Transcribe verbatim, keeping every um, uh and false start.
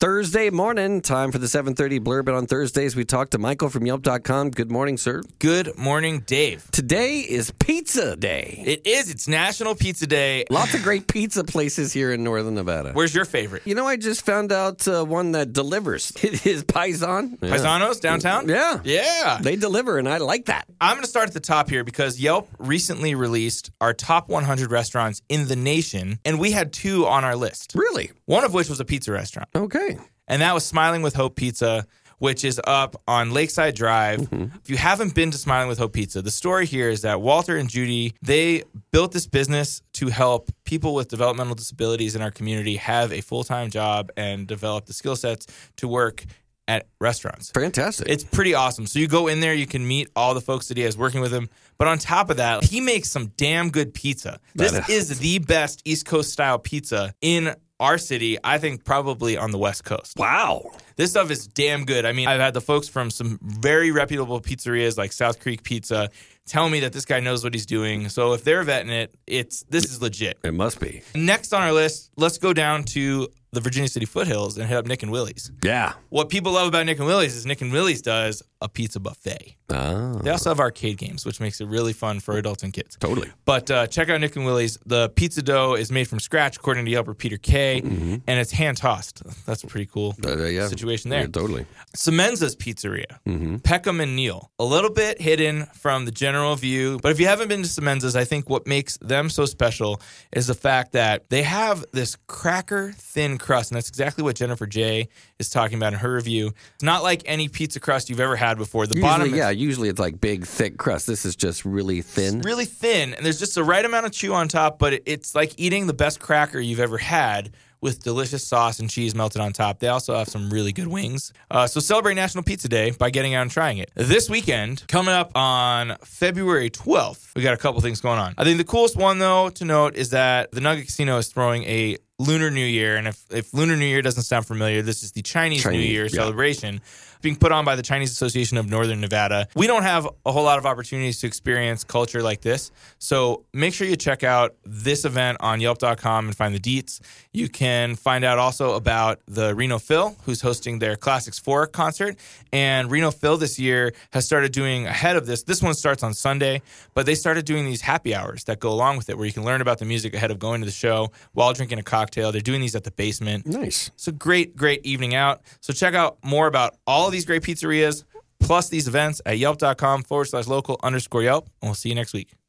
Thursday morning, time for the seven thirty blurb. And on Thursdays, we talk to Michael from Yelp dot com. Good morning, sir. Good morning, Dave. Today is Pizza Day. It is. It's National Pizza Day. Lots of great pizza places here in Northern Nevada. Where's your favorite? You know, I just found out uh, one that delivers. It is Paisan. Yeah. Paisanos downtown? Yeah. Yeah. They deliver, and I like that. I'm going to start at the top here because Yelp recently released our top one hundred restaurants in the nation, and we had two on our list. Really? One of which was a pizza restaurant. Okay. And that was Smiling with Hope Pizza, which is up on Lakeside Drive. Mm-hmm. If you haven't been to Smiling with Hope Pizza, the story here is that Walter and Judy, they built this business to help people with developmental disabilities in our community have a full-time job and develop the skill sets to work at restaurants. Fantastic. It's pretty awesome. So you go in there, you can meet all the folks that he has working with him. But on top of that, he makes some damn good pizza. This That is the best East Coast style pizza in our city, I think probably on the West Coast. Wow. This stuff is damn good. I mean, I've had the folks from some very reputable pizzerias like South Creek Pizza tell me that this guy knows what he's doing. So if they're vetting it, it's this is legit. It must be. Next on our list, let's go down to the Virginia City foothills and hit up Nick and Willie's. Yeah. What people love about Nick and Willie's is Nick and Willie's does a pizza buffet. Oh. They also have arcade games, which makes it really fun for adults and kids. Totally. But uh, check out Nick and Willie's. The pizza dough is made from scratch, according to Yelper Peter K, mm-hmm. and it's hand-tossed. That's a pretty cool uh, yeah. situation there. Yeah, totally. Semenza's Pizzeria, mm-hmm. Peckham and Neal. A little bit hidden from the general view, but if you haven't been to Semenza's, I think what makes them so special is the fact that they have this cracker-thin crust, and that's exactly what Jennifer J is talking about in her review. It's not like any pizza crust you've ever had before. The usually, bottom is yeah, usually it's like big, thick crust. This is just really thin. It's really thin, and there's just the right amount of chew on top, but it, it's like eating the best cracker you've ever had with delicious sauce and cheese melted on top. They also have some really good wings. Uh, so celebrate National Pizza Day by getting out and trying it. This weekend, coming up on February twelfth, we got a couple things going on. I think the coolest one, though, to note is that the Nugget Casino is throwing a Lunar New Year, and if, if Lunar New Year doesn't sound familiar, this is the Chinese, Chinese New Year yeah. celebration being put on by the Chinese Association of Northern Nevada. We don't have a whole lot of opportunities to experience culture like this, so make sure you check out this event on Yelp dot com and find the deets. You can find out also about the Reno Phil, who's hosting their Classics four concert, and Reno Phil this year has started doing ahead of this. This one starts on Sunday, but they started doing these happy hours that go along with it, where you can learn about the music ahead of going to the show while drinking a cocktail. They're doing these at the basement. Nice. It's a great, great evening out. So check out more about all of these great pizzerias, plus these events at Yelp dot com forward slash local underscore Yelp, and we'll see you next week.